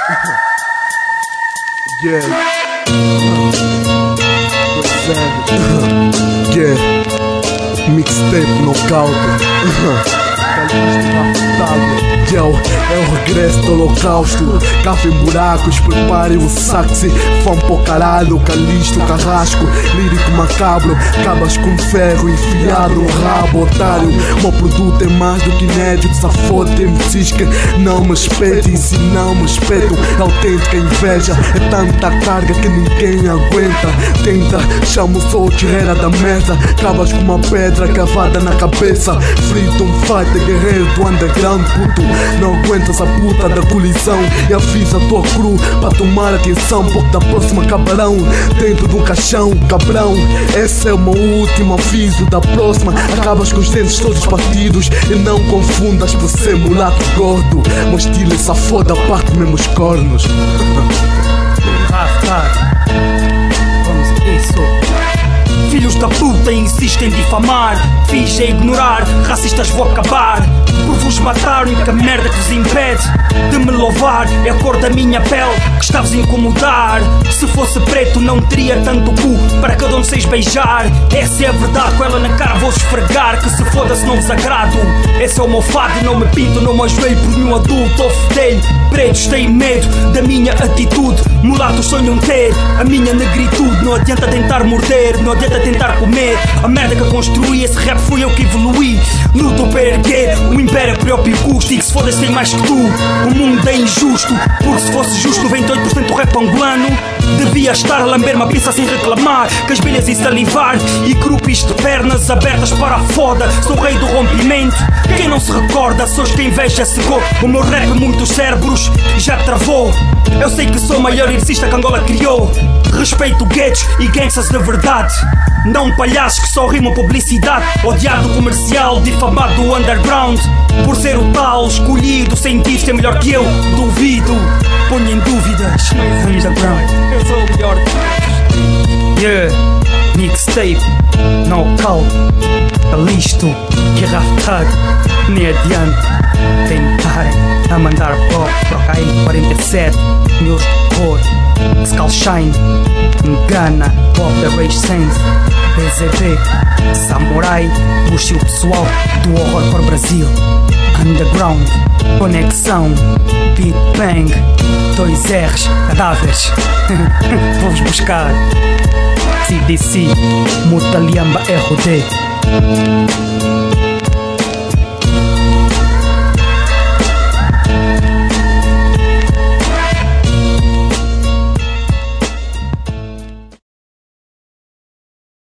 Yeah. Yeah. Mixtape Knockout. Yo, é o regresso do holocausto. Café em buracos, preparem o saxe. Fã pro caralho, calisto, carrasco. Lírico macabro, acabas com ferro enfiado no rabo, otário. Meu produto é mais do que inédito. Desaforo, tem MCs que não me espetem. Se não me espetam, é autêntica inveja. É tanta carga que ninguém aguenta. Tenta, chama o Soul Guerreira da mesa. Acabas com uma pedra cavada na cabeça. Freedom fighter, guerreiro do underground, puto. Não aguentas a puta da colisão. E avisa a tua crew pra tomar atenção, porque da próxima acabarão dentro de um caixão, cabrão. Esse é o meu último aviso. Da próxima acabas com os dentes todos partidos. E não confundas por ser mulato gordo. Meu estilo é safoda, parte mesmo os cornos. Vamos a isso. Filhos da puta insistem em difamar. Finge ignorar, racistas vou acabar. Por vos matar, a única merda que vos impede de me louvar é a cor da minha pele que está-vos a incomodar. Se fosse preto não teria tanto cu para cada um de vocês beijar. Essa é a verdade, com ela na cara vou esfregar. Que se foda se não vos agrado. Esse é o meu fado, não me pinto, não me ajoelho por nenhum adulto ou fedelho. Pretos têm medo da minha atitude, mulatos sonham ter a minha negritude. Não adianta tentar morder, não adianta tentar comer a merda que construí. Esse rap fui eu que evoluí. Luto para erguer o império a próprio custo. E que se foda-se tem mais que tu. O mundo é injusto, porque se fosse justo 98% do rap angolano devia estar a lamber uma pizza sem reclamar. Que as bilhas e salivar e grupos de pernas abertas para a foda. Sou o rei do rompimento. Quem não se recorda, sou os que a inveja cegou. O meu rap muitos cérebros já travou. Eu sei que sou o maior lyricista que Angola criou. Respeito guetos e gangsters de verdade. Não palhaços que só rimam publicidade. Odiado comercial, difamado do underground. Por ser o tal escolhido, cientista é melhor que eu. Duvido, ponho em dúvidas. Underground, eu sou o melhor. Yeah, mixtape, knockout. Listo, guerra tag. Nem adianta tentarem a mandar pop para o KM47. Meus de cor, Skullshine, Ngana, Pop da Rage Sense, BZB, Samurai, puxe o pessoal do horror para o Brasil. Underground, conexão, Beat Bang, 2 R's, cadáveres. Vou-vos buscar. CDC, Mutaliamba RD.